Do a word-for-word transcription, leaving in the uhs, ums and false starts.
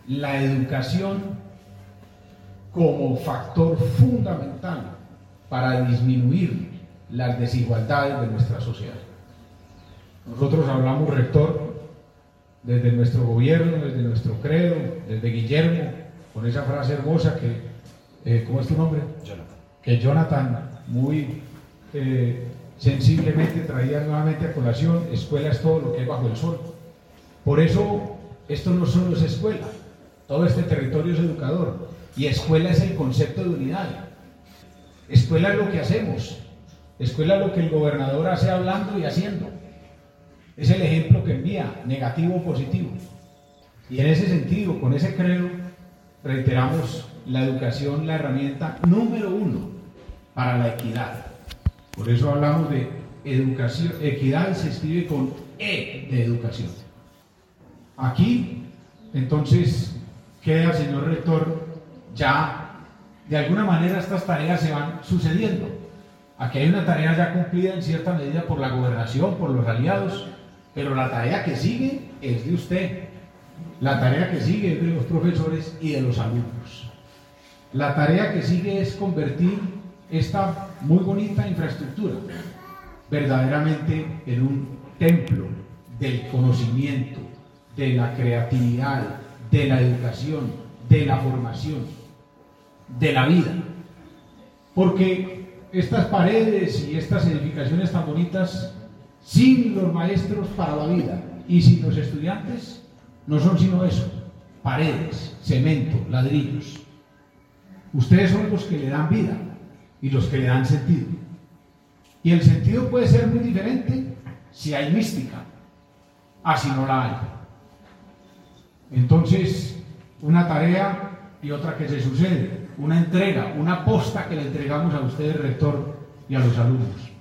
la educación como factor fundamental para disminuir las desigualdades de nuestra sociedad. Nosotros hablamos, rector, desde nuestro gobierno, desde nuestro credo, desde Guillermo, con esa frase hermosa que, eh, ¿cómo es tu nombre? Jonathan. Que Jonathan muy eh, sensiblemente traía nuevamente a colación: escuela es todo lo que hay bajo el sol. Por eso, esto no solo es escuela, todo este territorio es educador, y escuela es el concepto de unidad. Escuela es lo que hacemos, escuela es lo que el gobernador hace hablando y haciendo. Es el ejemplo que envía, negativo o positivo. Y en ese sentido, con ese credo, reiteramos la educación, la herramienta número uno para la equidad. Por eso hablamos de educación. Equidad se escribe con E de educación. Aquí, entonces, queda, señor rector, ya de alguna manera estas tareas se van sucediendo. Aquí hay una tarea ya cumplida en cierta medida por la gobernación, por los aliados, pero la tarea que sigue es de usted. La tarea que sigue es de los profesores y de los alumnos. La tarea que sigue es convertir esta muy bonita infraestructura verdaderamente en un templo del conocimiento, de la creatividad, de la educación, de la formación, de la vida. Porque estas paredes y estas edificaciones tan bonitas, sin los maestros para la vida y sin los estudiantes, no son sino eso: paredes, cemento, ladrillos. Ustedes son los que le dan vida y los que le dan sentido. Y el sentido puede ser muy diferente si hay mística, así no la hay. Entonces, una tarea y otra que se sucede, una entrega, una posta que le entregamos a ustedes, rector, y a los alumnos.